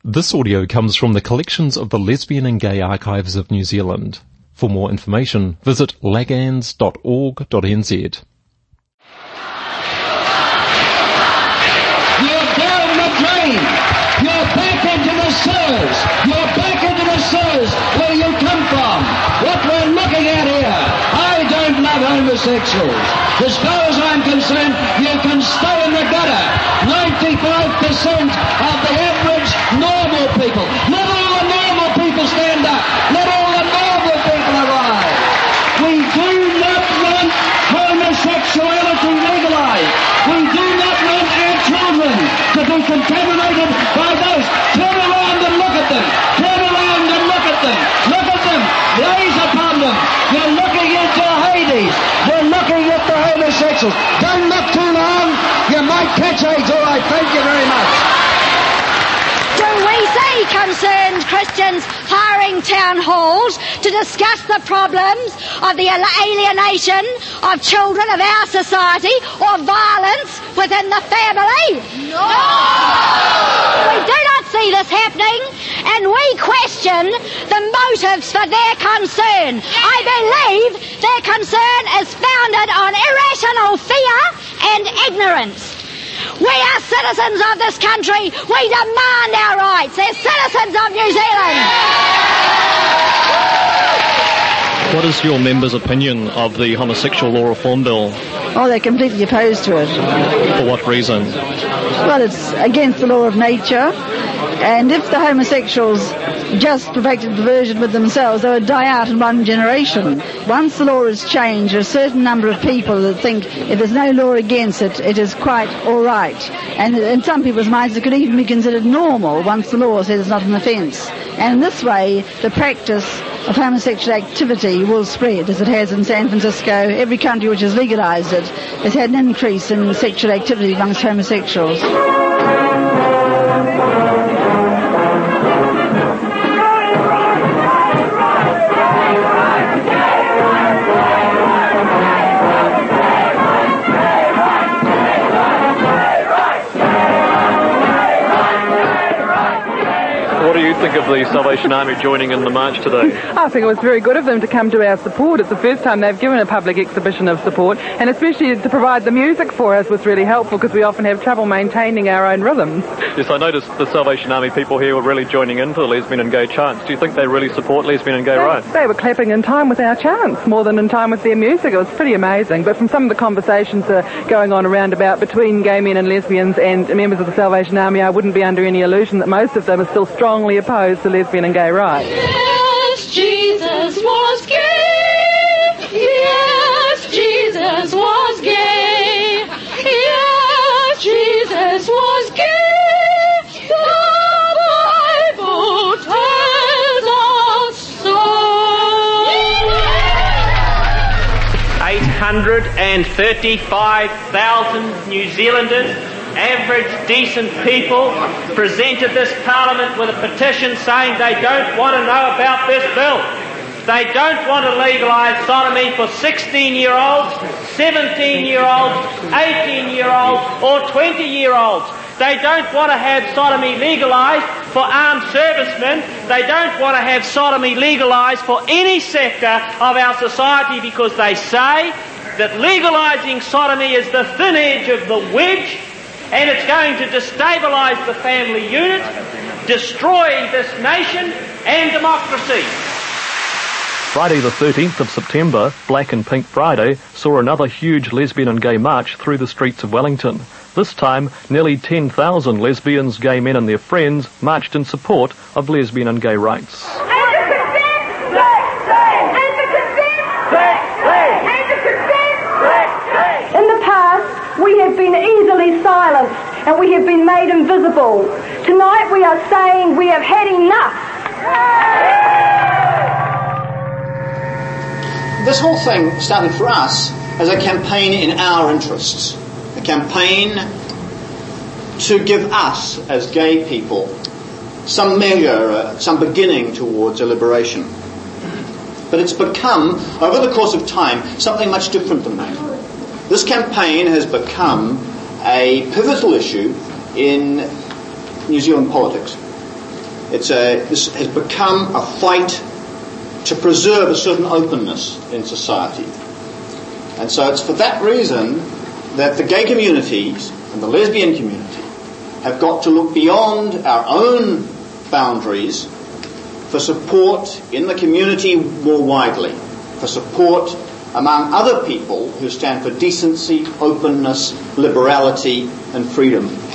This audio comes from the collections of the Lesbian and Gay Archives of New Zealand. For more information, visit lagans.org.nz. You're down the drain. You're back into the sewers. You're back into the sewers where you come from. What we're looking at here, I don't love homosexuals. As far as I'm concerned, you can stay in the gutter. 95% of the average normal people. Let all the normal people stand up. Let all the normal people arrive. We do not want homosexuality legalized. We do not want our children to be contaminated by those. Turn around and look at them. Turn around and look at them. Look at them. Gaze upon them. You're looking into Hades. You're looking at the homosexuals. Don't look too long. You might catch AIDS. All right. Thank you very much. Do we see concerned Christians hiring town halls to discuss the problems of the alienation of children of our society or violence within the family? No! We do not see this happening, and we question the motives for their concern. I believe their concern is founded on irrational fear and ignorance. We are citizens of this country. We demand our rights as citizens of New Zealand. What is your members' opinion of the homosexual law reform bill? Oh, they're completely opposed to it. For what reason? Well, it's against the law of nature, and if the homosexuals just perfected perversion with themselves, they would die out in one generation. Once the law is changed, there are a certain number of people that think if there's no law against it, it is quite all right. And in some people's minds, it could even be considered normal once the law says it's not an offence. And in this way, the practice of homosexual activity will spread, as it has in San Francisco. Every country which has legalised it has had an increase in sexual activity amongst homosexuals. What do you think of the Salvation Army joining in the march today? I think it was very good of them to come to our support. It's the first time they've given a public exhibition of support, and especially to provide the music for us was really helpful because we often have trouble maintaining our own rhythms. Yes, I noticed the Salvation Army people here were really joining in for the lesbian and gay chants. Do you think they really support lesbian and gay rights? They were clapping in time with our chants more than in time with their music. It was pretty amazing. But from some of the conversations going on around about between gay men and lesbians and members of the Salvation Army, I wouldn't be under any illusion that most of them are still strongly opposed to lesbian and gay rights. Yes, Jesus was gay. Yes, Jesus was gay. Yes, Jesus was gay. The Bible tells us so. 835,000 New Zealanders, average decent people, presented this Parliament with a petition saying they don't want to know about this bill. They don't want to legalise sodomy for 16-year-olds, 17-year-olds, 18-year-olds or 20-year-olds. They don't want to have sodomy legalised for armed servicemen. They don't want to have sodomy legalised for any sector of our society because they say that legalising sodomy is the thin edge of the wedge, and it's going to destabilise the family unit, destroy this nation and democracy. Friday the 13th of September, Black and Pink Friday, saw another huge lesbian and gay march through the streets of Wellington. This time, nearly 10,000 lesbians, gay men and their friends marched in support of lesbian and gay rights. In the past, we have been easily silenced and we have been made invisible. Tonight we are saying we have had enough. This whole thing started for us as a campaign in our interests. A campaign to give us, as gay people, some measure, some beginning towards a liberation. But it's become, over the course of time, something much different than that. This campaign has become a pivotal issue in New Zealand politics. This has become a fight to preserve a certain openness in society. And so it's for that reason that the gay communities and the lesbian community have got to look beyond our own boundaries for support in the community more widely, for support among other people who stand for decency, openness, liberality and freedom.